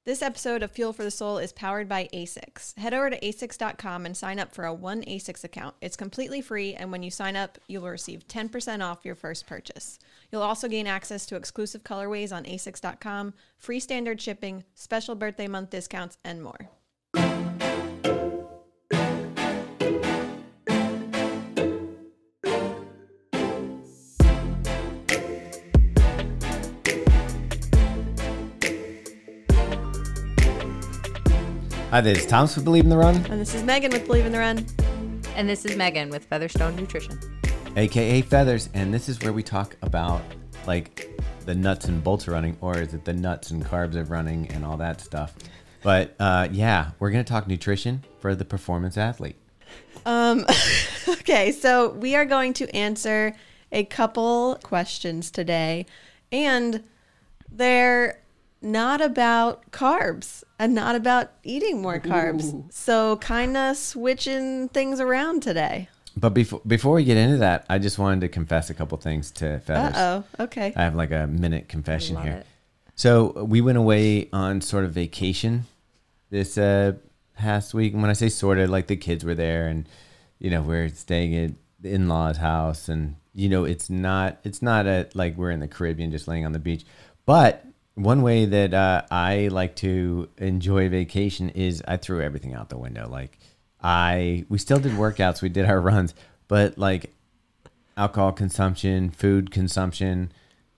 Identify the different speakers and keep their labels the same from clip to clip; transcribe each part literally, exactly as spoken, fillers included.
Speaker 1: This episode of Fuel for the Soul is powered by ASICS. Head over to A S I C S dot com and sign up for a one A S I C S account. It's completely free, and when you sign up, you will receive ten percent off your first purchase. You'll also gain access to exclusive colorways on A S I C S dot com, free standard shipping, special birthday month discounts, and more.
Speaker 2: Hi, this is Thomas with Believe in the Run.
Speaker 1: And this is Megan with Believe in the Run.
Speaker 3: And this is Megan with Featherstone Nutrition.
Speaker 2: A K A Feathers, and this is where we talk about, like, the nuts and bolts of running, or is it the nuts and carbs of running and all that stuff. But, uh, yeah, we're going to talk nutrition for the performance athlete.
Speaker 1: Um, okay, so we are going to answer a couple questions today, and they're not about carbs and not about eating more carbs. Ooh. So kind of switching things around today.
Speaker 2: But before before we get into that, I just wanted to confess a couple things to Feathers.
Speaker 1: Uh-oh, okay.
Speaker 2: I have like a minute confession
Speaker 3: Love
Speaker 2: here.
Speaker 3: It.
Speaker 2: So we went away on sort of vacation this uh, past week. And when I say sort of, like the kids were there and, you know, we're staying at the in-laws' house. And, you know, it's not, it's not a, like we're in the Caribbean just laying on the beach. But one way that uh, I like to enjoy vacation is I threw everything out the window. Like I, we still did workouts, we did our runs, but like alcohol consumption, food consumption,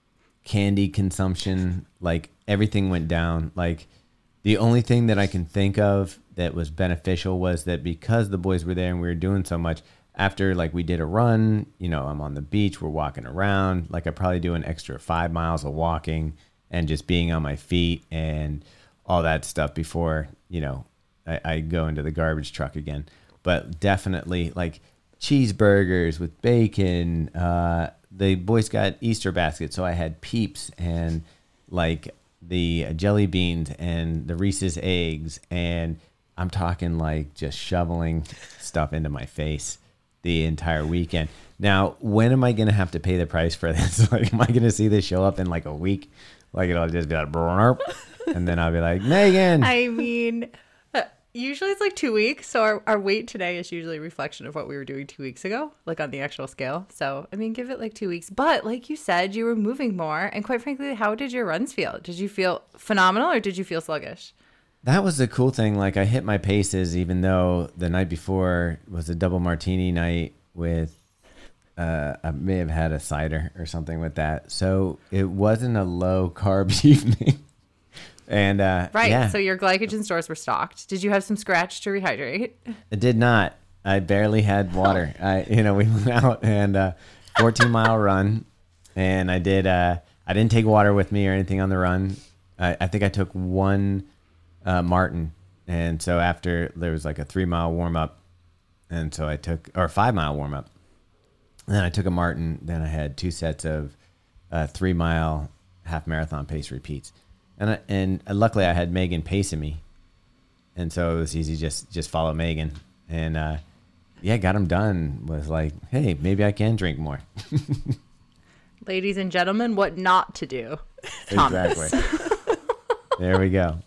Speaker 2: candy consumption, like everything went down. Like the only thing that I can think of that was beneficial was that because the boys were there and we were doing so much, after like we did a run, you know, I'm on the beach, we're walking around, like I probably do an extra five miles of walking and just being on my feet and all that stuff before, you know, I, I go into the garbage truck again. But definitely like cheeseburgers with bacon. Uh, the boys got Easter baskets, so I had Peeps and like the jelly beans and the Reese's eggs. And I'm talking like just shoveling stuff into my face the entire weekend. Now, when am I going to have to pay the price for this? Like, am I going to see this show up in like a week? Like it'll just be like, and then I'll be like, Megan.
Speaker 3: I mean, uh, usually it's like two weeks. So our, our weight today is usually a reflection of what we were doing two weeks ago, like on the actual scale. So, I mean, give it like two weeks. But like you said, you were moving more. And quite frankly, how did your runs feel? Did you feel phenomenal or did you feel sluggish?
Speaker 2: That was the cool thing. Like I hit my paces, even though the night before was a double martini night with Uh, I may have had a cider or something with that. So it wasn't a low carb evening. and uh,
Speaker 3: Right.
Speaker 2: Yeah,
Speaker 3: so your glycogen stores were stocked. Did you have some scratch to rehydrate?
Speaker 2: it did not. I barely had water. I, you know, we went out and uh, fourteen mile run, and I did. Uh, I didn't take water with me or anything on the run. I, I think I took one uh, Martin, and so after there was like a three mile warm up, and so I took or a five mile warm up. Then I took a Martin. Then I had two sets of uh, three mile half marathon pace repeats, and I, and luckily I had Megan pacing me, and so it was easy just just follow Megan, and uh, yeah, got them done. Was like, hey, maybe I can drink more.
Speaker 3: Ladies and gentlemen, what not to do, Thomas.
Speaker 2: Exactly. There we go.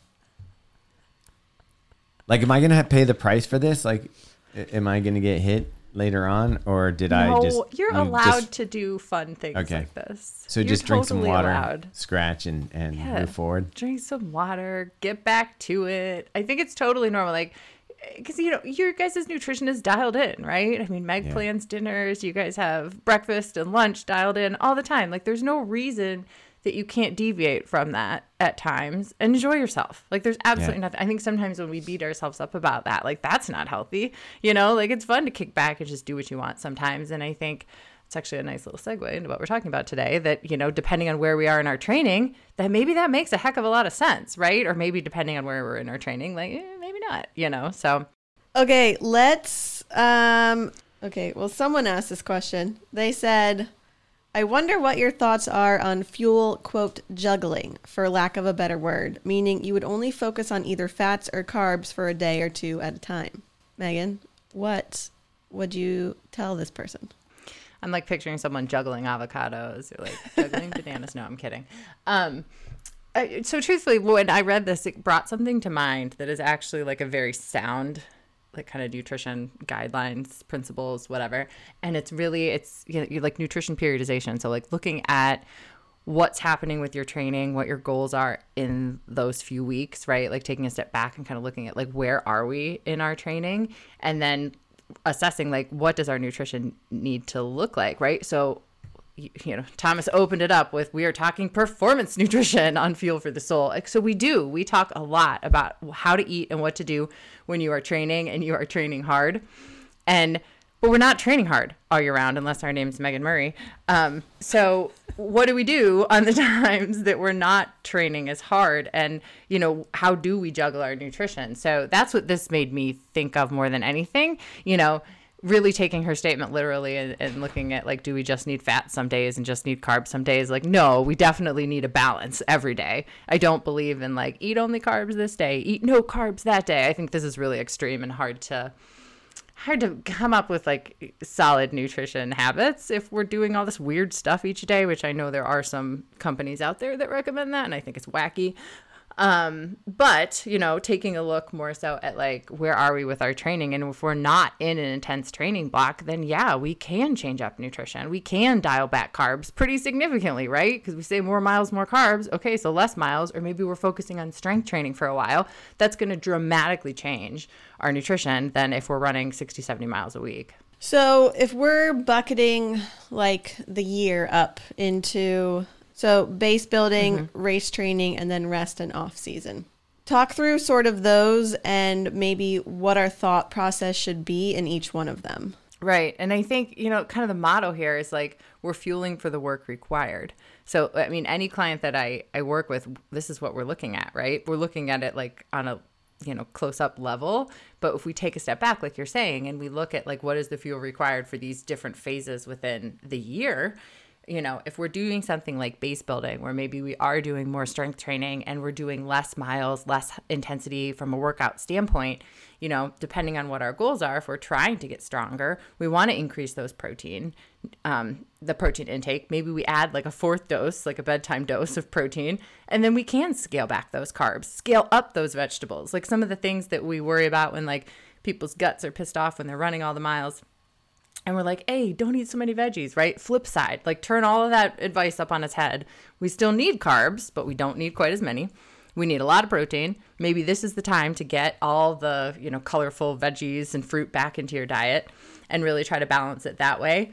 Speaker 2: Like, am I gonna have to pay the price for this? Like, am I gonna get hit later on, or did
Speaker 3: no,
Speaker 2: I just
Speaker 3: you're
Speaker 2: you
Speaker 3: allowed
Speaker 2: just,
Speaker 3: to do fun things
Speaker 2: okay.
Speaker 3: like this.
Speaker 2: So
Speaker 3: you're
Speaker 2: just drink some
Speaker 3: totally
Speaker 2: water,
Speaker 3: allowed.
Speaker 2: scratch, and, and
Speaker 3: Yeah.
Speaker 2: move forward.
Speaker 3: Drink some water, get back to it. I think it's totally normal. Like, because, you know, your guys' nutrition is dialed in, right? I mean, Meg
Speaker 2: Yeah.
Speaker 3: plans dinners. You guys have breakfast and lunch dialed in all the time. Like, there's no reason that you can't deviate from that at times and enjoy yourself. Like, there's absolutely
Speaker 2: Yeah.
Speaker 3: nothing. I think sometimes when we beat ourselves up about that, like, that's not healthy. You know, like, it's fun to kick back and just do what you want sometimes. And I think it's actually a nice little segue into what we're talking about today, that, you know, depending on where we are in our training, that maybe that makes a heck of a lot of sense, right? Or maybe depending on where we're in our training, like, eh, maybe not, you know, so.
Speaker 1: Okay, let's, um, okay, well, someone asked this question. They said, I wonder what your thoughts are on fuel, quote, juggling, for lack of a better word, meaning you would only focus on either fats or carbs for a day or two at a time. Megan, what would you tell this person?
Speaker 3: I'm like picturing someone juggling avocados or like juggling bananas. No, I'm kidding. Um, I, so truthfully, when I read this, it brought something to mind that is actually like a very sound, like kind of nutrition guidelines, principles, whatever. And it's really, it's you know, you're like nutrition periodization. So like looking at what's happening with your training, what your goals are in those few weeks, right? Like taking a step back and kind of looking at like, where are we in our training? And then assessing like, what does our nutrition need to look like, right? So you know, Thomas opened it up with, we are talking performance nutrition on Fuel for the Soul. Like, so we do, we talk a lot about how to eat and what to do when you are training and you are training hard. And, but we're not training hard all year round unless our name's Megan Murray. Um, so what do we do on the times that we're not training as hard? And, you know, how do we juggle our nutrition? So that's what this made me think of more than anything, you know, really taking her statement literally and, and looking at like, do we just need fat some days and just need carbs some days? Like, no, we definitely need a balance every day. I don't believe in like, eat only carbs this day, eat no carbs that day. I think this is really extreme and hard to, hard to come up with like solid nutrition habits if we're doing all this weird stuff each day, which I know there are some companies out there that recommend that. And I think it's wacky. Um, but, you know, taking a look more so at like, where are we with our training? And if we're not in an intense training block, then yeah, we can change up nutrition. We can dial back carbs pretty significantly, right? Because we say more miles, more carbs. Okay, so less miles, or maybe we're focusing on strength training for a while. That's going to dramatically change our nutrition than if we're running sixty, seventy miles a week.
Speaker 1: So if we're bucketing like the year up into... So base building, mm-hmm. race training, and then rest and off season. Talk through sort of those and maybe what our thought process should be in each one of them.
Speaker 3: Right. And I think, you know, kind of the motto here is like, we're fueling for the work required. So, I mean, any client that I, I work with, this is what we're looking at, right? We're looking at it like on a, you know, close up level. But if we take a step back, like you're saying, and we look at like, what is the fuel required for these different phases within the year, you know, if we're doing something like base building, where maybe we are doing more strength training and we're doing less miles, less intensity from a workout standpoint, you know, depending on what our goals are, if we're trying to get stronger, we want to increase those protein, um, the protein intake. Maybe we add like a fourth dose, like a bedtime dose of protein, and then we can scale back those carbs, scale up those vegetables. Like some of the things that we worry about when like people's guts are pissed off when they're running all the miles. And we're like, hey, don't eat so many veggies, right? Flip side, like turn all of that advice up on its head. We still need carbs, but we don't need quite as many. We need a lot of protein. Maybe this is the time to get all the, you know, colorful veggies and fruit back into your diet and really try to balance it that way,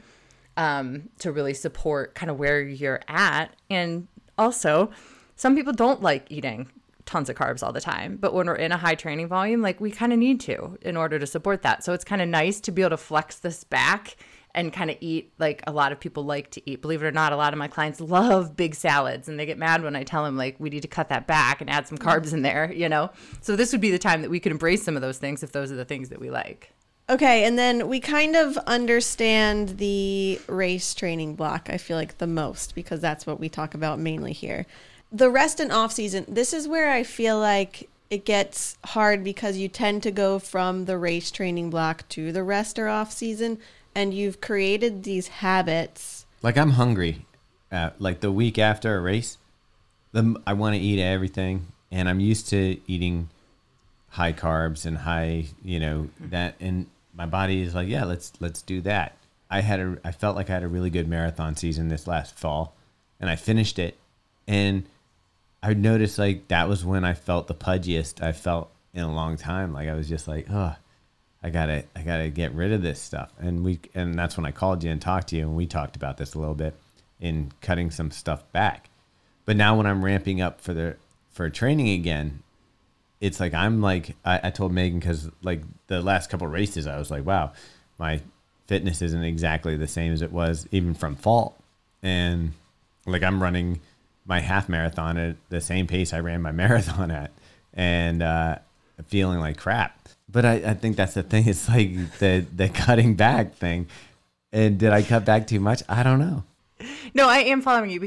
Speaker 3: um, to really support kind of where you're at. And also, some people don't like eating tons of carbs all the time, but when we're in a high training volume, like we kind of need to in order to support that. So it's kind of nice to be able to flex this back and kind of eat like a lot of people like to eat. Believe it or not, a lot of my clients love big salads, and they get mad when I tell them like we need to cut that back and add some carbs in there, you know? So this would be the time that we could embrace some of those things if those are the things that we like.
Speaker 1: Okay, and then we kind of understand the race training block, I feel like, the most, because that's what we talk about mainly here. The rest and off season, this is where I feel like it gets hard because you tend to go from the race training block to the rest or off season, and you've created these habits.
Speaker 2: Like I'm hungry, uh, like the week after a race, the, I want to eat everything, and I'm used to eating high carbs and high, you know, that, and my body is like, yeah, let's let's do that. I had a, I felt like I had a really good marathon season this last fall, and I finished it, and I noticed like that was when I felt the pudgiest I felt in a long time. Like I was just like, oh, I gotta, I gotta get rid of this stuff. And we, and that's when I called you and talked to you, and we talked about this a little bit in cutting some stuff back. But now when I'm ramping up for the for training again, it's like I'm like I, I told Megan, because like the last couple of races, I was like, wow, my fitness isn't exactly the same as it was even from fall, and like I'm running my half marathon at the same pace I ran my marathon at, and uh, feeling like crap. But I, I think that's the thing. It's like the, the cutting back thing. And did I cut back too much? I don't know.
Speaker 3: No, I am following you, because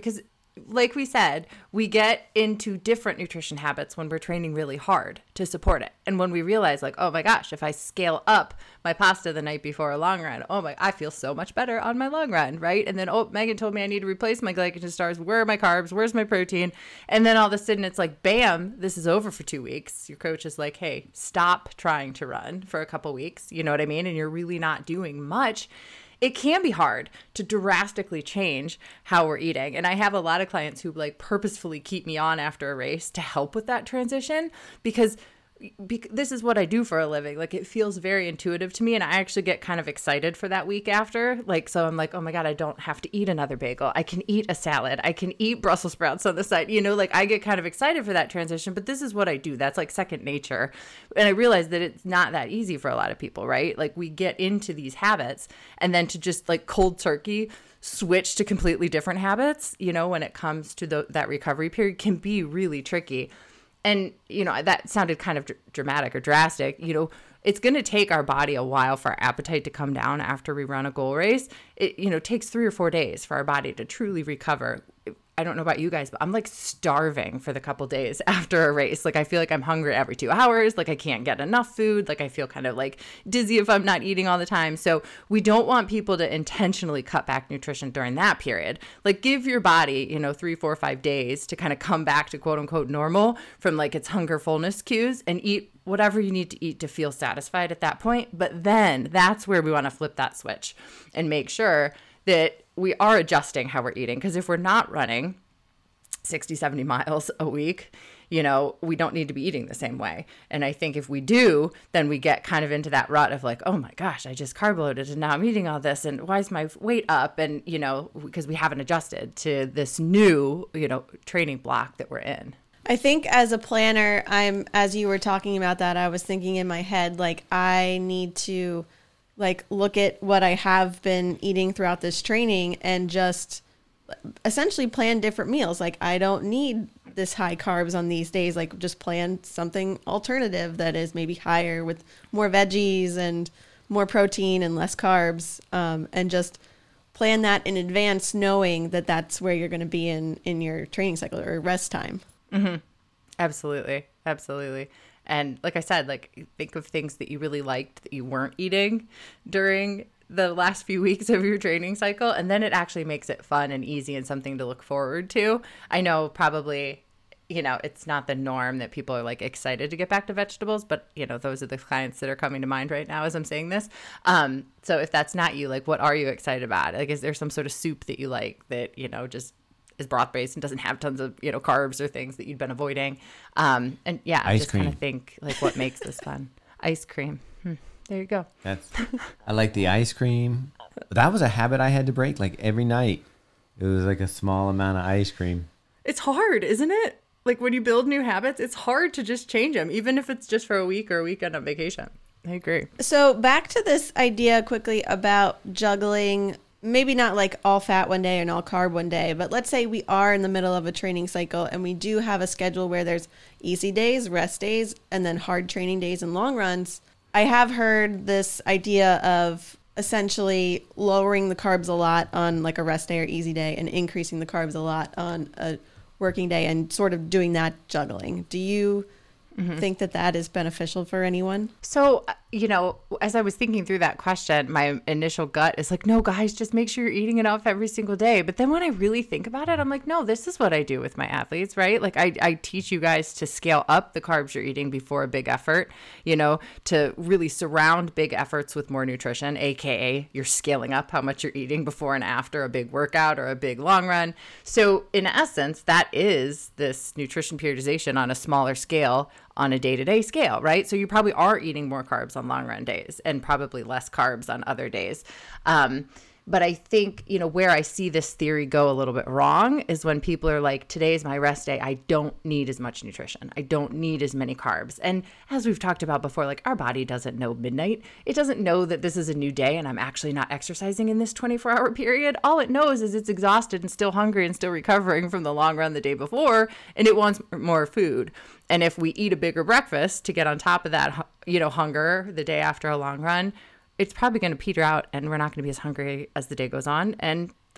Speaker 3: like we said, we get into different nutrition habits when we're training really hard to support it. And when we realize like, oh my gosh, if I scale up my pasta the night before a long run, oh my, I feel so much better on my long run, right? And then, oh, Megan told me I need to replace my glycogen stars. Where are my carbs? Where's my protein? And then all of a sudden it's like, bam, this is over for two weeks. Your coach is like, hey, stop trying to run for a couple weeks. You know what I mean? And you're really not doing much. It can be hard to drastically change how we're eating. And I have a lot of clients who like purposefully keep me on after a race to help with that transition because Be- this is what I do for a living. Like it feels very intuitive to me, and I actually get kind of excited for that week after. Like, so I'm like, oh my God, I don't have to eat another bagel. I can eat a salad. I can eat Brussels sprouts on the side. You know, like I get kind of excited for that transition, but this is what I do. That's like second nature. And I realize that it's not that easy for a lot of people, right? Like we get into these habits and then to just like cold turkey switch to completely different habits, you know, when it comes to the, that recovery period can be really tricky. And, you know, that sounded kind of dr- dramatic or drastic. You know, it's going to take our body a while for our appetite to come down after we run a goal race. It, you know, takes three or four days for our body to truly recover. I don't know about you guys, but I'm like starving for the couple days after a race. Like I feel like I'm hungry every two hours. Like I can't get enough food. Like I feel kind of like dizzy if I'm not eating all the time. So we don't want people to intentionally cut back nutrition during that period. Like give your body, you know, three, four, five days to kind of come back to quote unquote normal from like its hunger fullness cues and eat whatever you need to eat to feel satisfied at that point. But then that's where we want to flip that switch and make sure that we are adjusting how we're eating. Because if we're not running sixty, seventy miles a week, you know, we don't need to be eating the same way. And I think if we do, then we get kind of into that rut of like, oh my gosh, I just carb loaded and now I'm eating all this. And why is my weight up? And, you know, because we haven't adjusted to this new, you know, training block that we're in.
Speaker 1: I think as a planner, I'm, as you were talking about that, I was thinking in my head, like I need to like look at what I have been eating throughout this training and just essentially plan different meals. Like I don't need this high carbs on these days. Like just plan something alternative that is maybe higher with more veggies and more protein and less carbs. Um, and just plan that in advance, knowing that that's where you're going to be in, in your training cycle or rest time.
Speaker 3: Mm-hmm. Absolutely. Absolutely. And like I said, like think of things that you really liked that you weren't eating during the last few weeks of your training cycle. And then it actually makes it fun and easy and something to look forward to. I know probably, you know, it's not the norm that people are like excited to get back to vegetables, but you know, those are the clients that are coming to mind right now as I'm saying this. Um, so if that's not you, like, what are you excited about? Like, is there some sort of soup that you like that, you know, just is broth based and doesn't have tons of, you know, carbs or things that you'd been avoiding? Um, and yeah,
Speaker 2: Ice
Speaker 3: just
Speaker 2: cream.
Speaker 3: kind of think like what makes this fun. Ice cream. Hmm. There you go.
Speaker 2: That's, I like the ice cream. That was a habit I had to break. Like every night, it was like a small amount of ice cream.
Speaker 3: It's hard, isn't it? Like when you build new habits, it's hard to just change them, even if it's just for a week or a weekend on vacation. I agree.
Speaker 1: So back to this idea quickly about juggling, maybe not like all fat one day and all carb one day, but let's say we are in the middle of a training cycle and we do have a schedule where there's easy days, rest days, and then hard training days and long runs. I have heard this idea of essentially lowering the carbs a lot on like a rest day or easy day and increasing the carbs a lot on a working day and sort of doing that juggling. Do you mm-hmm. think that that is beneficial for anyone?
Speaker 3: So, you know, as I was thinking through that question, my initial gut is like, no, guys, just make sure you're eating enough every single day. But then when I really think about it, I'm like, no, this is what I do with my athletes, right? Like I, I teach you guys to scale up the carbs you're eating before a big effort, you know, to really surround big efforts with more nutrition, A K A you're scaling up how much you're eating before and after a big workout or a big long run. So in essence, that is this nutrition periodization on a smaller scale on a day-to-day scale, right? So you probably are eating more carbs on long run days and probably less carbs on other days. Um, but I think, you know, where I see this theory go a little bit wrong is when people are like, today's my rest day. I don't need as much nutrition. I don't need as many carbs. And as we've talked about before, like our body doesn't know midnight. It doesn't know that this is a new day and I'm actually not exercising in this twenty-four hour period. All it knows is it's exhausted and still hungry and still recovering from the long run the day before, and it wants more food. And if we eat a bigger breakfast to get on top of that, you know, hunger the day after a long run, it's probably going to peter out and we're not going to be as hungry as the day goes on. And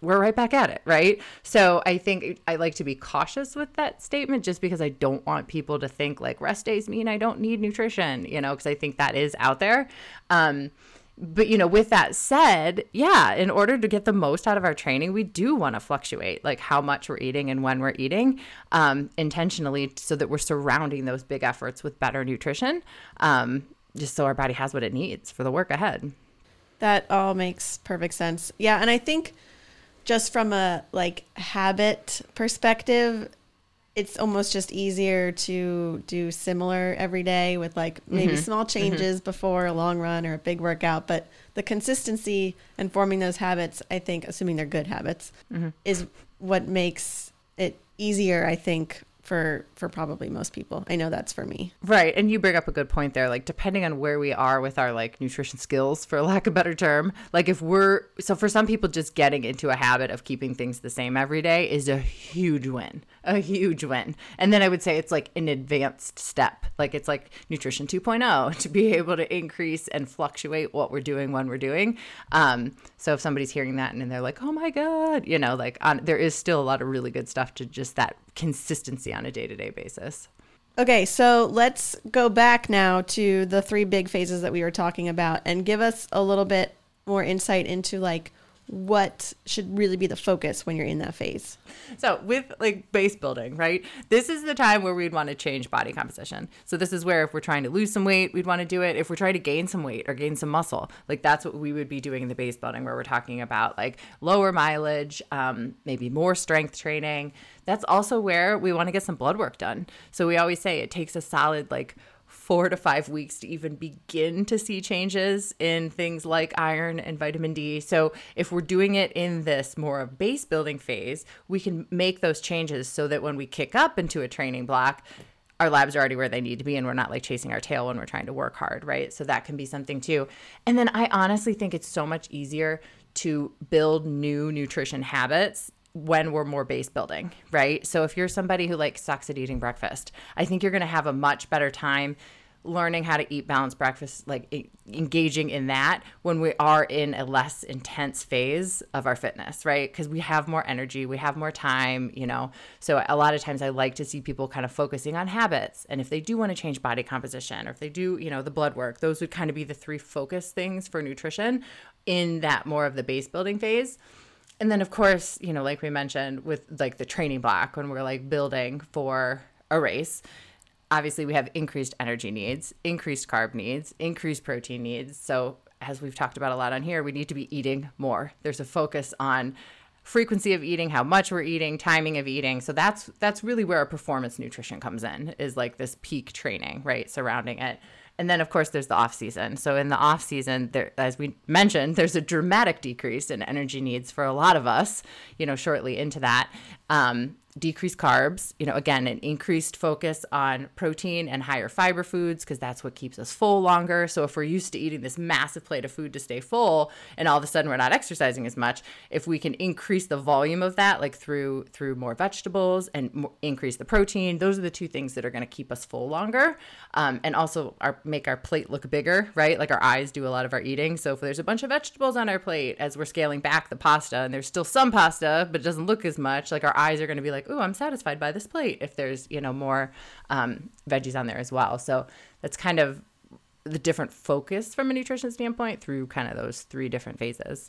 Speaker 3: we're right back at it, right? So I think I like to be cautious with that statement just because I don't want people to think like rest days mean I don't need nutrition, you know, because I think that is out there. Um, but, you know, with that said, yeah, in order to get the most out of our training, we do want to fluctuate like how much we're eating and when we're eating um, intentionally so that we're surrounding those big efforts with better nutrition, um, just so our body has what it needs for the work ahead.
Speaker 1: That all makes perfect sense. Yeah. And I think just from a like habit perspective, it's almost just easier to do similar every day with like maybe mm-hmm. small changes mm-hmm. before a long run or a big workout. But the consistency and forming those habits, I think, assuming they're good habits, mm-hmm. is what makes it easier, I think, for for probably most people. I know that's for me.
Speaker 3: Right. And you bring up a good point there. Like, depending on where we are with our like nutrition skills, for lack of a better term, like if we're, so for some people, just getting into a habit of keeping things the same every day is a huge win, a huge win. And then I would say it's like an advanced step. Like it's like nutrition two point oh to be able to increase and fluctuate what we're doing when we're doing. Um, so if somebody's hearing that and then they're like, oh my God, you know, like on, there is still a lot of really good stuff to just that consistency on a day-to-day basis.
Speaker 1: Okay, so let's go back now to the three big phases that we were talking about and give us a little bit more insight into like what should really be the focus when you're in that phase.
Speaker 3: So with like base building, right? This is the time where we'd want to change body composition. So this is where if we're trying to lose some weight, we'd want to do it. If we're trying to gain some weight or gain some muscle, like that's what we would be doing in the base building, where we're talking about like lower mileage, um, maybe more strength training. That's also where we want to get some blood work done. So we always say it takes a solid like four to five weeks to even begin to see changes in things like iron and vitamin D. So if we're doing it in this more base building phase, we can make those changes so that when we kick up into a training block, our labs are already where they need to be and we're not like chasing our tail when we're trying to work hard, right? So that can be something too. And then I honestly think it's so much easier to build new nutrition habits when we're more base building, right? So if you're somebody who like sucks at eating breakfast, I think you're going to have a much better time learning how to eat balanced breakfast, like e- engaging in that when we are in a less intense phase of our fitness, right? Because we have more energy, we have more time, you know? So a lot of times I like to see people kind of focusing on habits. And if they do want to change body composition or if they do, you know, the blood work, those would kind of be the three focus things for nutrition in that more of the base building phase. And then, of course, you know, like we mentioned with like the training block, when we're like building for a race, obviously we have increased energy needs, increased carb needs, increased protein needs. So as we've talked about a lot on here, we need to be eating more. There's a focus on frequency of eating, how much we're eating, timing of eating. So that's that's really where our performance nutrition comes in, is like this peak training, right, surrounding it. And then, of course, there's the off season. So in the off season, there, as we mentioned, there's a dramatic decrease in energy needs for a lot of us, you know, shortly into that. Um, decreased carbs, you know, again, an increased focus on protein and higher fiber foods, because that's what keeps us full longer. So if we're used to eating this massive plate of food to stay full and all of a sudden we're not exercising as much, if we can increase the volume of that, like through through more vegetables and more, increase the protein, those are the two things that are going to keep us full longer, um, and also our, make our plate look bigger, right? Like our eyes do a lot of our eating. So if there's a bunch of vegetables on our plate as we're scaling back the pasta and there's still some pasta, but it doesn't look as much, like our eyes are going to be like, ooh, I'm satisfied by this plate if there's, you know, more um, veggies on there as well. So that's kind of the different focus from a nutrition standpoint through kind of those three different phases.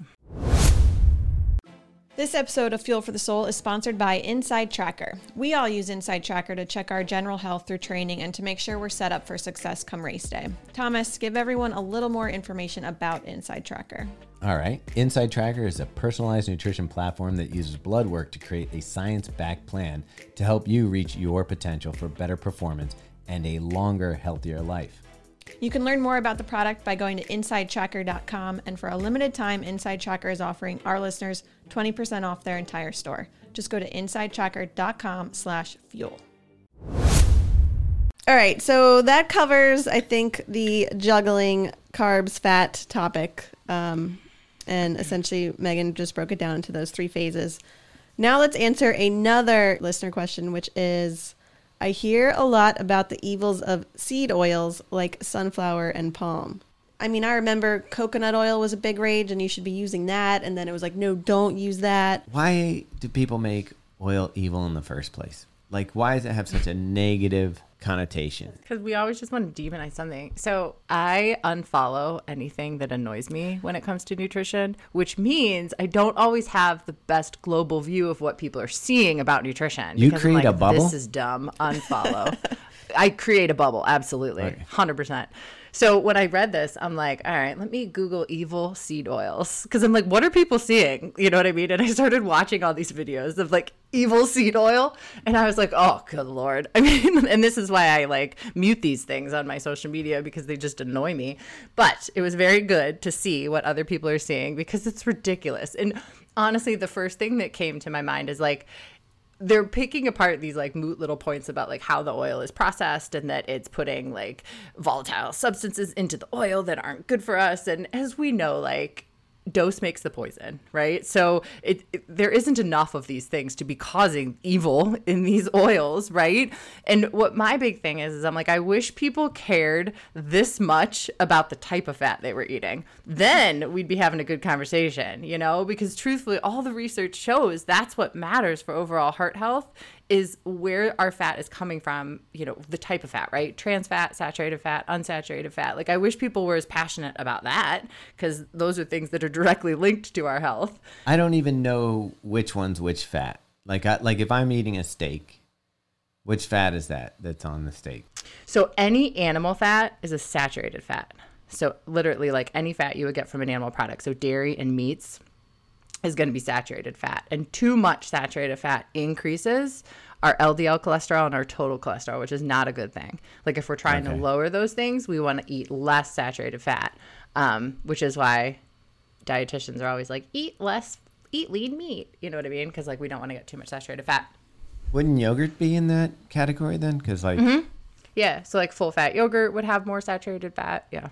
Speaker 1: This episode of Fuel for the Soul is sponsored by Inside Tracker. We all use Inside Tracker to check our general health through training and to make sure we're set up for success come race day. Thomas, give everyone a little more information about Inside Tracker.
Speaker 2: All right. Inside Tracker is a personalized nutrition platform that uses blood work to create a science-backed plan to help you reach your potential for better performance and a longer, healthier life.
Speaker 1: You can learn more about the product by going to inside tracker dot com, and for a limited time, Inside Tracker is offering our listeners twenty percent off their entire store. Just go to inside tracker dot com slash fuel. All right, so that covers, I think, the juggling carbs, fat topic. Um, and essentially, Megan just broke it down into those three phases. Now let's answer another listener question, which is, I hear a lot about the evils of seed oils like sunflower and palm. I mean, I remember coconut oil was a big rage and you should be using that. And then it was like, no, don't use that.
Speaker 2: Why do people make oil evil in the first place? Like, why does it have such a negative connotation?
Speaker 3: Because we always just want to demonize something. So I unfollow anything that annoys me when it comes to nutrition, which means I don't always have the best global view of what people are seeing about nutrition.
Speaker 2: You
Speaker 3: because
Speaker 2: create
Speaker 3: I'm like,
Speaker 2: a bubble?
Speaker 3: This is dumb. Unfollow. I create a bubble. Absolutely.
Speaker 2: Okay.
Speaker 3: one hundred percent. So when I read this, I'm like, all right, let me Google evil seed oils. Because I'm like, what are people seeing? You know what I mean? And I started watching all these videos of like evil seed oil. And I was like, oh, good Lord. I mean, and this is why I like mute these things on my social media because they just annoy me. But it was very good to see what other people are seeing because it's ridiculous. And honestly, the first thing that came to my mind is like, they're picking apart these like moot little points about like how the oil is processed and that it's putting like volatile substances into the oil that aren't good for us. And as we know, like dose makes the poison, right? So it, it there isn't enough of these things to be causing evil in these oils, right? And what my big thing is, is I'm like, I wish people cared this much about the type of fat they were eating. Then we'd be having a good conversation, you know, because truthfully, all the research shows that's what matters for overall heart health is where our fat is coming from, you know, the type of fat, right? Trans fat, saturated fat, unsaturated fat. Like I wish people were as passionate about that because those are things that are directly linked to our health.
Speaker 2: I don't even know which one's which fat. Like, I, like if I'm eating a steak, which fat is that that's on the steak?
Speaker 3: So any animal fat is a saturated fat. So literally like any fat you would get from an animal product. So dairy and meats is going to be saturated fat, and too much saturated fat increases our L D L cholesterol and our total cholesterol, which is not a good thing. Like if we're trying
Speaker 2: Okay.
Speaker 3: to lower those things, we want to eat less saturated fat, um, which is why dietitians are always like, eat less, eat lean meat. You know what I mean? Because like we don't want to get too much saturated fat.
Speaker 2: Wouldn't yogurt be in that category then? Because like,
Speaker 3: Mm-hmm. Yeah. So like full fat yogurt would have more saturated fat. Yeah.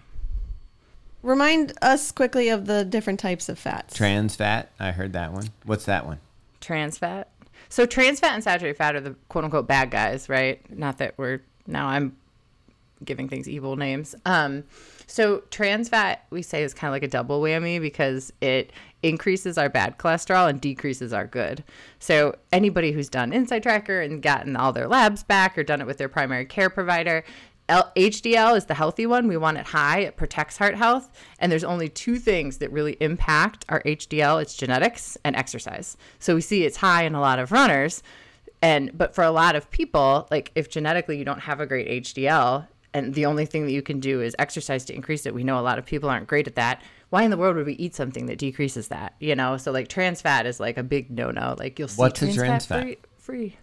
Speaker 1: Remind us quickly of the different types of fats.
Speaker 2: trans fat, I heard that one. What's that one?
Speaker 3: Trans fat. So trans fat and saturated fat are the quote unquote bad guys, right? Not that we're now I'm giving things evil names. Um, so trans fat we say is kind of like a double whammy because it increases our bad cholesterol and decreases our good. So anybody who's done Inside Tracker and gotten all their labs back or done it with their primary care provider, L- H D L is the healthy one. We want it high. It protects heart health. And there's only two things that really impact our H D L. It's genetics and exercise. So we see it's high in a lot of runners. And but for a lot of people, like if genetically you don't have a great H D L and the only thing that you can do is exercise to increase it, we know a lot of people aren't great at that. Why in the world would we eat something that decreases that? You know, so like trans fat is like a big no-no. Like you'll see
Speaker 2: What's a
Speaker 3: trans,
Speaker 2: trans
Speaker 3: fat,
Speaker 2: fat?
Speaker 3: Free, free.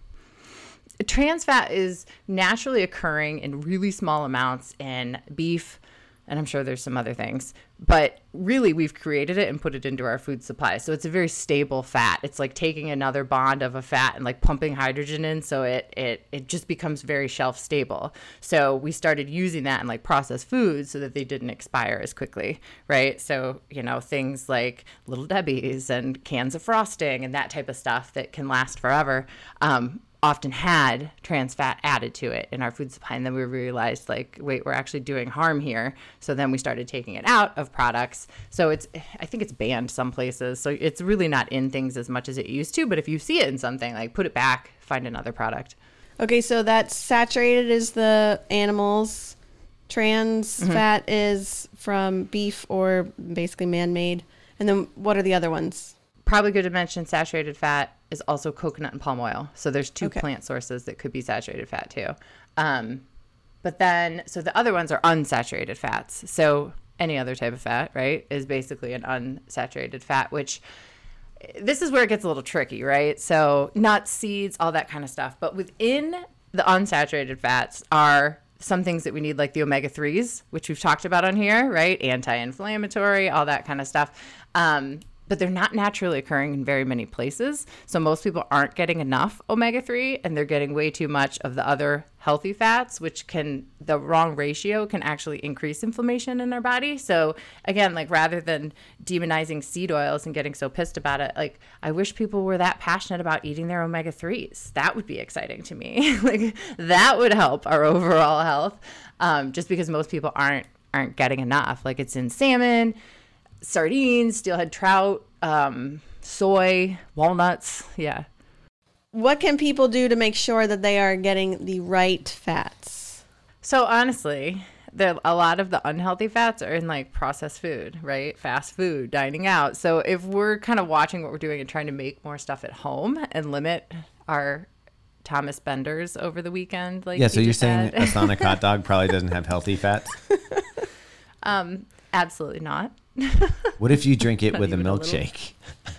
Speaker 3: Trans fat is naturally occurring in really small amounts in beef, and I'm sure there's some other things, but really we've created it and put it into our food supply. So it's a very stable fat. It's like taking another bond of a fat and like pumping hydrogen in, so it it it just becomes very shelf stable. So we started using that in like processed foods so that they didn't expire as quickly, right? So, you know, things like Little Debbie's and cans of frosting and that type of stuff that can last forever. Um, often had trans fat added to it in our food supply. And then we realized like, wait, we're actually doing harm here. So then we started taking it out of products. So it's, I think it's banned some places. So it's really not in things as much as it used to. But if you see it in something, like put it back, find another product.
Speaker 1: Okay, so that saturated is the animals. Trans
Speaker 3: Mm-hmm.
Speaker 1: fat is from beef or basically man-made. And then what are the other ones?
Speaker 3: Probably good to mention saturated fat is also coconut and palm oil. So there's two
Speaker 1: Okay.
Speaker 3: plant sources that could be saturated fat too. Um, but then, so the other ones are unsaturated fats. So any other type of fat, right, is basically an unsaturated fat, which this is where it gets a little tricky, right? So nuts, seeds, all that kind of stuff. But within the unsaturated fats are some things that we need, like the omega threes, which we've talked about on here, right? Anti-inflammatory, all that kind of stuff. Um, but they're not naturally occurring in very many places. So most people aren't getting enough omega three and they're getting way too much of the other healthy fats, which can, the wrong ratio can actually increase inflammation in our body. So again, like rather than demonizing seed oils and getting so pissed about it, like I wish people were that passionate about eating their omega threes. That would be exciting to me. Like that would help our overall health. Um, just because most people aren't aren't getting enough. Like it's in salmon, sardines, steelhead trout, um, soy, walnuts. Yeah.
Speaker 1: What can people do to make sure that they are getting the right fats?
Speaker 3: So honestly, there a lot of the unhealthy fats are in like processed food, right? Fast food, dining out. So if we're kind of watching what we're doing and trying to make more stuff at home and limit our Thomas Benders over the weekend, like
Speaker 2: yeah, so
Speaker 3: you
Speaker 2: you're
Speaker 3: just
Speaker 2: saying
Speaker 3: said.
Speaker 2: a Sonic hot dog probably doesn't have healthy fats?
Speaker 3: um, absolutely not.
Speaker 2: What if you drink it
Speaker 3: Not
Speaker 2: with a
Speaker 3: even a
Speaker 2: milkshake?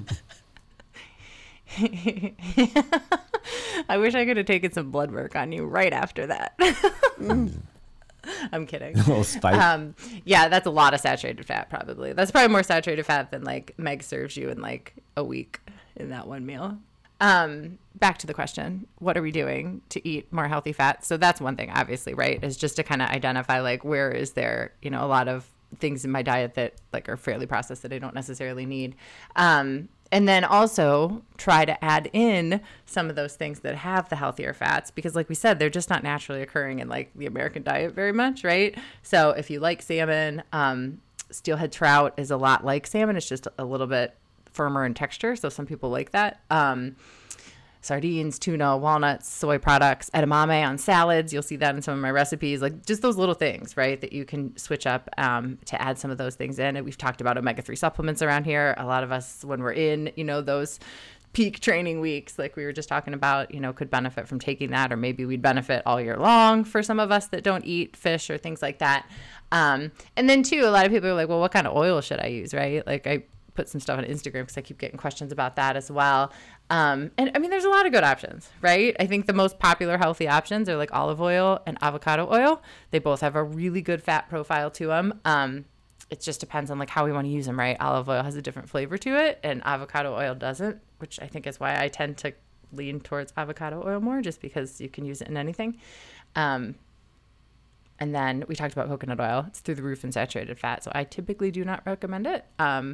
Speaker 3: I wish I could have taken some blood work on you right after that.
Speaker 1: mm.
Speaker 3: I'm kidding.
Speaker 2: A little spike.
Speaker 3: Um, yeah, that's a lot of saturated fat, probably. That's probably more saturated fat than like Meg serves you in like a week in that one meal. Um, back to the question, what are we doing to eat more healthy fats? So that's one thing, obviously, right? Is just to kind of identify like where is there, you know, a lot of things in my diet that like are fairly processed that I don't necessarily need. Um, and then also try to add in some of those things that have the healthier fats, because like we said, they're just not naturally occurring in like the American diet very much, right? So if you like salmon, um, steelhead trout is a lot like salmon. It's just a little bit firmer in texture. So some people like that. Um, sardines, tuna, walnuts, soy products, edamame on salads. You'll see that in some of my recipes, like just those little things, right, that you can switch up um, to add some of those things in. And we've talked about omega three supplements around here. A lot of us, when we're in, you know, those peak training weeks, like we were just talking about, you know, could benefit from taking that, or maybe we'd benefit all year long for some of us that don't eat fish or things like that. Um, and then too, a lot of people are like, well, what kind of oil should I use, right? Like I put some stuff on Instagram because I keep getting questions about that as well. Um, and I mean, there's a lot of good options, right? I think the most popular healthy options are like olive oil and avocado oil. They both have a really good fat profile to them. Um, it just depends on like how we want to use them, right? Olive oil has a different flavor to it and avocado oil doesn't, which I think is why I tend to lean towards avocado oil more, just because you can use it in anything. Um, and then we talked about coconut oil. It's through the roof in saturated fat, so I typically do not recommend it. Um,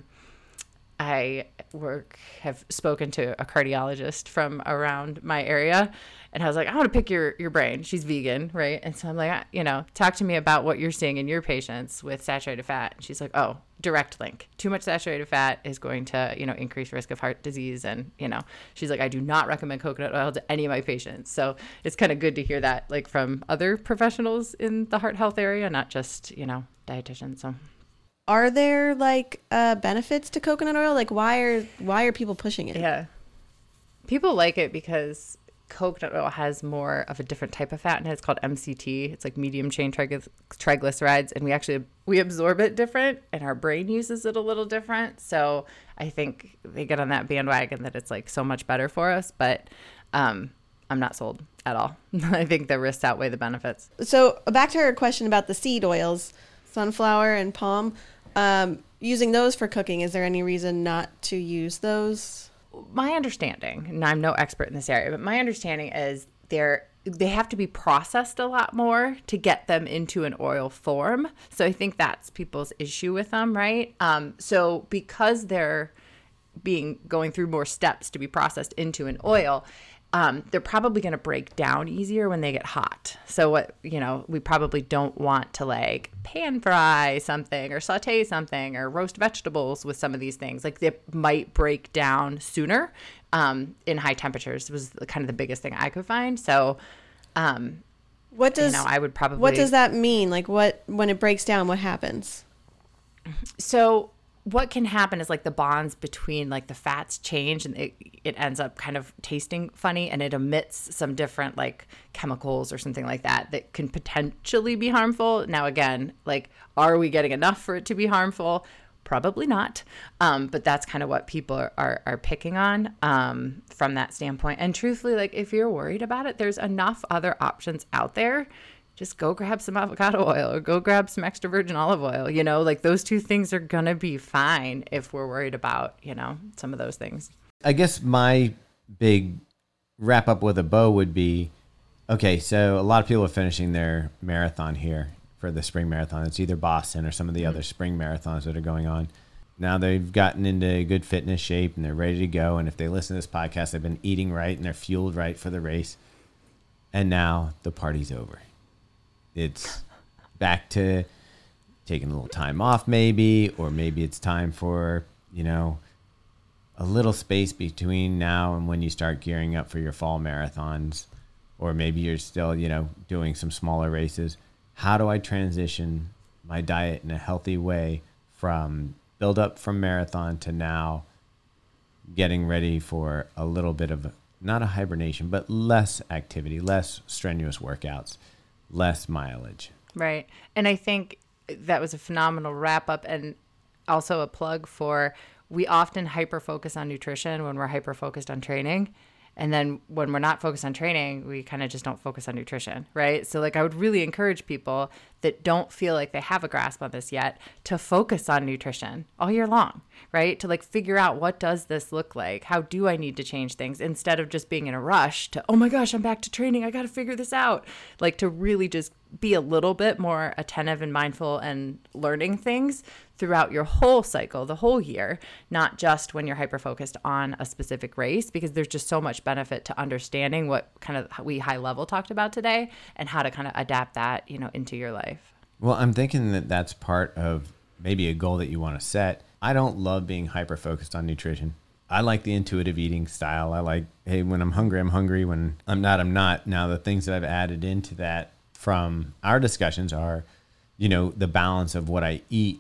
Speaker 3: I work, have spoken to a cardiologist from around my area, and I was like, I want to pick your, your brain. She's vegan, right? And so I'm like, you know, talk to me about what you're seeing in your patients with saturated fat. And she's like, oh, direct link. Too much saturated fat is going to, you know, increase risk of heart disease. And, you know, she's like, I do not recommend coconut oil to any of my patients. So it's kind of good to hear that, like, from other professionals in the heart health area, not just, you know, dietitians. So.
Speaker 1: Are there like uh, benefits to coconut oil? Like why are why are people pushing it?
Speaker 3: Yeah. People like it because coconut oil has more of a different type of fat in it. It's called M C T. It's like medium chain trigly- triglycerides. And we actually, we absorb it different and our brain uses it a little different. So I think they get on that bandwagon that it's like so much better for us. But um, I'm not sold at all. I think the risks outweigh the benefits.
Speaker 1: So back to her question about the seed oils, sunflower and palm. Um, using those for cooking, is there any reason not to use those?
Speaker 3: My understanding, and I'm no expert in this area, but my understanding is they're they have to be processed a lot more to get them into an oil form. So I think that's people's issue with them, right? Um, so because they're being going through more steps to be processed into an oil, Um, they're probably going to break down easier when they get hot. So what, you know, we probably don't want to like pan fry something or saute something or roast vegetables with some of these things. Like they might break down sooner um, in high temperatures was kind of the biggest thing I could find. So, um,
Speaker 1: what does,
Speaker 3: you know, I would probably,
Speaker 1: what does that mean? Like what, when it breaks down, what happens?
Speaker 3: So what can happen is like the bonds between like the fats change and it, it ends up kind of tasting funny and it emits some different like chemicals or something like that that can potentially be harmful. Now, again, like, are we getting enough for it to be harmful? Probably not. Um, but that's kind of what people are, are, are picking on um, from that standpoint. And truthfully, like if you're worried about it, there's enough other options out there. Just go grab some avocado oil or go grab some extra virgin olive oil. You know, like those two things are going to be fine if we're worried about, you know, some of those things.
Speaker 2: I guess my big wrap up with a bow would be, okay, so a lot of people are finishing their marathon here for the spring marathon. It's either Boston or some of the mm-hmm. other spring marathons that are going on. Now they've gotten into good fitness shape and they're ready to go. And if they listen to this podcast, they've been eating right and they're fueled right for the race. And now the party's over. It's back to taking a little time off maybe, or maybe it's time for, you know, a little space between now and when you start gearing up for your fall marathons, or maybe you're still, you know, doing some smaller races. How do I transition my diet in a healthy way from build up from marathon to now getting ready for a little bit of, not a hibernation, but less activity, less strenuous workouts, less mileage.
Speaker 3: Right. And I think that was a phenomenal wrap up, and also a plug for, we often hyper focus on nutrition when we're hyper focused on training. And then when we're not focused on training, we kind of just don't focus on nutrition, right? So like I would really encourage people that don't feel like they have a grasp on this yet to focus on nutrition all year long, right? To like figure out, what does this look like? How do I need to change things, instead of just being in a rush to, oh my gosh, I'm back to training, I got to figure this out. Like to really just be a little bit more attentive and mindful and learning things throughout your whole cycle, the whole year, not just when you're hyper-focused on a specific race, because there's just so much benefit to understanding what kind of we high level talked about today and how to kind of adapt that, you know, into your life.
Speaker 2: Well, I'm thinking that that's part of maybe a goal that you want to set. I don't love being hyper-focused on nutrition. I like the intuitive eating style. I like, hey, when I'm hungry, I'm hungry. When I'm not, I'm not. Now, the things that I've added into that from our discussions are, you know, the balance of what I eat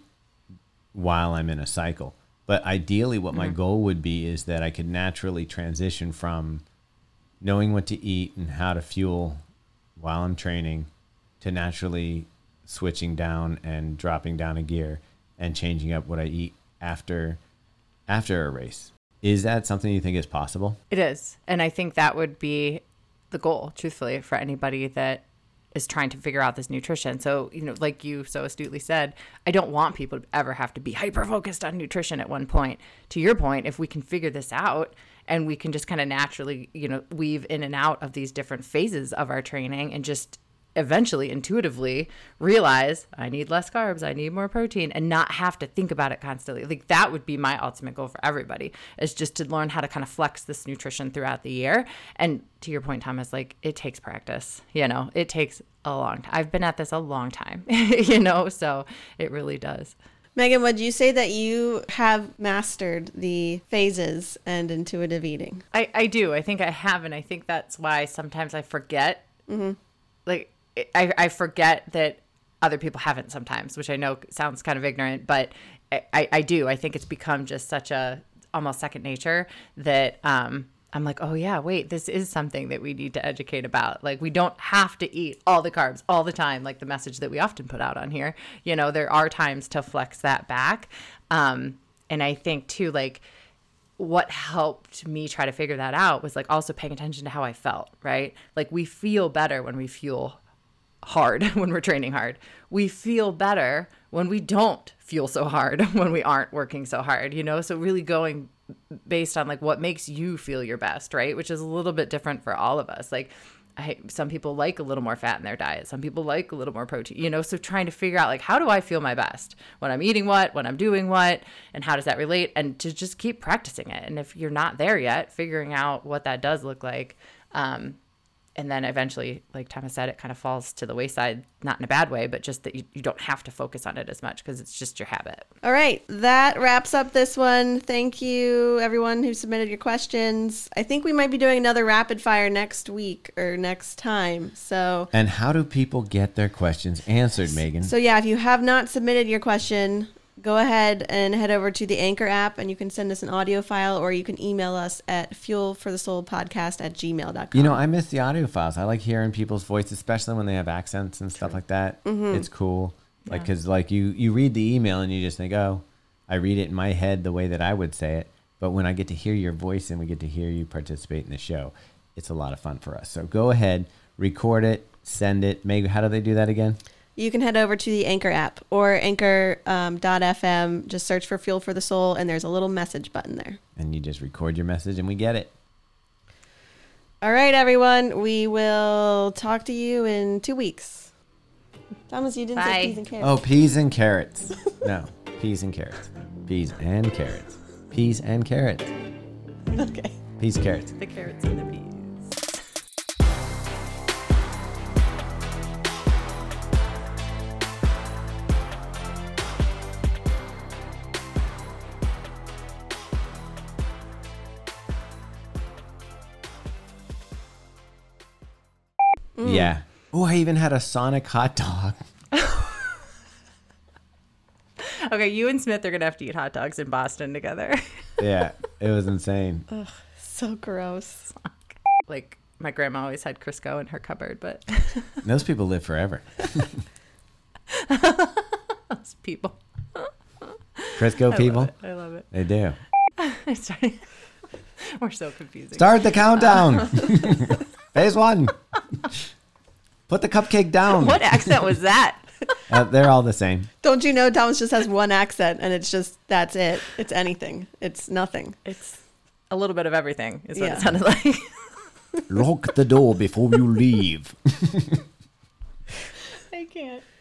Speaker 2: while I'm in a cycle. But ideally what my mm-hmm. goal would be is that I could naturally transition from knowing what to eat and how to fuel while I'm training to naturally switching down and dropping down a gear and changing up what I eat after after a race. Is that something you think is possible?
Speaker 3: It is. And I think that would be the goal, truthfully, for anybody that is trying to figure out this nutrition. So, you know, like you so astutely said, I don't want people to ever have to be hyper-focused on nutrition at one point. To your point, if we can figure this out and we can just kind of naturally, you know, weave in and out of these different phases of our training and just eventually intuitively realize I need less carbs, I need more protein, and not have to think about it constantly. Like that would be my ultimate goal for everybody, is just to learn how to kind of flex this nutrition throughout the year. And to your point, Thomas, like it takes practice, you know, it takes a long time. I've been at this a long time, you know, so it really does.
Speaker 1: Megan, would you say that you have mastered the phases and intuitive eating?
Speaker 3: I, I do. I think I have. And I think that's why sometimes I forget, mm-hmm. like, I, I forget that other people haven't sometimes, which I know sounds kind of ignorant, but I, I do. I think it's become just such a almost second nature that um, I'm like, oh yeah, wait, this is something that we need to educate about. Like we don't have to eat all the carbs all the time, like the message that we often put out on here. You know, there are times to flex that back. Um, and I think too, like, what helped me try to figure that out was like also paying attention to how I felt, right? Like we feel better when we fuel hard, when we're training hard. We feel better when we don't fuel so hard, when we aren't working so hard, you know? So really going based on like what makes you feel your best, right? Which is a little bit different for all of us. Like I, some people like a little more fat in their diet. Some people like a little more protein, you know? So trying to figure out like, how do I feel my best when I'm eating what, when I'm doing what, and how does that relate? And to just keep practicing it. And if you're not there yet, figuring out what that does look like, um, and then eventually, like Thomas said, it kind of falls to the wayside, not in a bad way, but just that you, you don't have to focus on it as much because it's just your habit.
Speaker 1: All right. That wraps up this one. Thank you, everyone who submitted your questions. I think we might be doing another rapid fire next week or next time. So.
Speaker 2: And how do people get their questions answered, Megan?
Speaker 1: So, yeah, if you have not submitted your question, go ahead and head over to the Anchor app and you can send us an audio file, or you can email us at fuel for the soul podcast at gmail dot com.
Speaker 2: You know, I miss the audio files. I like hearing people's voices, especially when they have accents and stuff like that. Mm-hmm. It's cool. Yeah. Like, cause like you, you read the email and you just think, oh, I read it in my head the way that I would say it. But when I get to hear your voice and we get to hear you participate in the show, it's a lot of fun for us. So go ahead, record it, send it. Meg, how do they do that again?
Speaker 1: You can head over to the Anchor app or anchor dot f m. Just search for Fuel for the Soul, and there's a little message button there.
Speaker 2: And you just record your message, and we get it.
Speaker 1: All right, everyone. We will talk to you in two weeks. Thomas, you didn't
Speaker 3: Bye.
Speaker 1: say peas and carrots.
Speaker 2: Oh, peas and carrots. No, peas and carrots. Peas and carrots. Peas and carrots.
Speaker 1: Okay.
Speaker 2: Peas, carrots.
Speaker 3: The carrots and the peas.
Speaker 2: yeah. Oh, I even had a Sonic hot dog.
Speaker 3: Okay, you and Smith are gonna have to eat hot dogs in Boston together.
Speaker 2: Yeah, it was insane.
Speaker 1: Ugh, so gross.
Speaker 3: Like my grandma always had Crisco in her cupboard, but
Speaker 2: Those people live forever.
Speaker 3: those people.
Speaker 2: Crisco
Speaker 3: I
Speaker 2: people,
Speaker 3: love it. I love it.
Speaker 2: they do.
Speaker 3: It's starting- We're so confusing.
Speaker 2: Start the countdown. Phase one. Put the cupcake down.
Speaker 3: What accent was that?
Speaker 2: Uh, they're all the same.
Speaker 1: Don't you know Thomas just has one accent and it's just, that's it. It's anything. It's nothing.
Speaker 3: It's a little bit of everything is what
Speaker 1: Yeah.
Speaker 3: it sounded like.
Speaker 2: Lock the door before you leave.
Speaker 3: I can't.